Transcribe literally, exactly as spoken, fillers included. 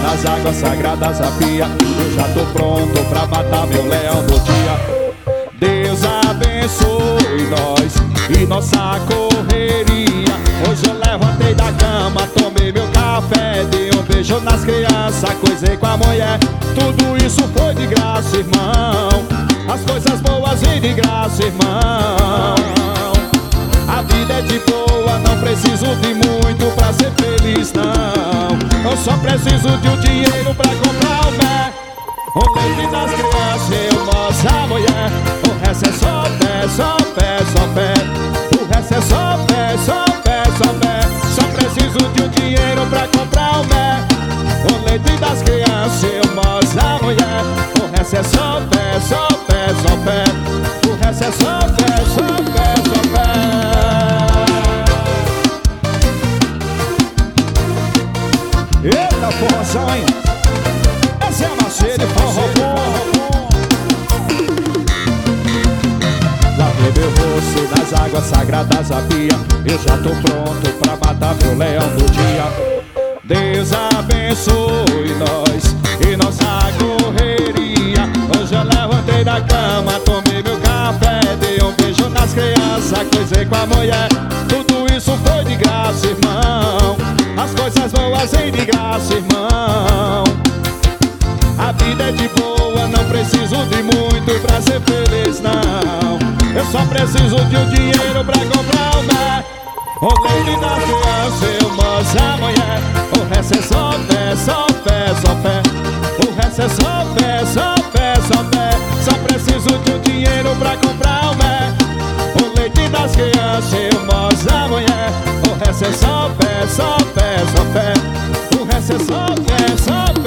nas águas sagradas a pia. Eu já tô pronto pra matar meu leão do dia. Deus abençoe nós e nossa correria. Hoje eu levantei da cama, tomei meu café, dei um beijo nas crianças, coisei com a mulher. Tudo isso foi de graça, irmão. As coisas boas vêm de graça, irmão. A vida é de boa, não preciso de muito pra ser feliz, não. Eu só preciso de um dinheiro pra comprar o pé, o leite das crianças e o moço, a mulher. O resto é só pé, só pé, só pé. O resto é só pé, só pé, só pé. Só preciso de um dinheiro pra comprar o pé, o leite das crianças e o moço, a mulher. O resto é só pé, só pé, só pé. O resto é só pé, só pé, só pé. Eita forração, hein? Essa é a Macedo, forró bom. Lavei meu rosto nas águas sagradas a pia. Eu já tô pronto pra matar meu leão do dia. Deus abençoe nós e nossa correria. Hoje eu levantei da cama, tomei meu café, dei um beijo nas crianças, coisei com a mulher. Tudo isso foi de graça, irmão. As coisas boas vêm de graça, irmão. A vida é de boa, não preciso de muito pra ser feliz, não. Eu só preciso de um dinheiro pra comprar o pé, o leite das crianças e o moço, a mulher. O resto é só pé, só pé, só pé. O resto é só pé, só pé, só pé. Só preciso de um dinheiro pra comprar o pé, o leite das crianças e o moço, a mulher. O resto é só pé, só pé, só pé. O resto é só pé, só pé.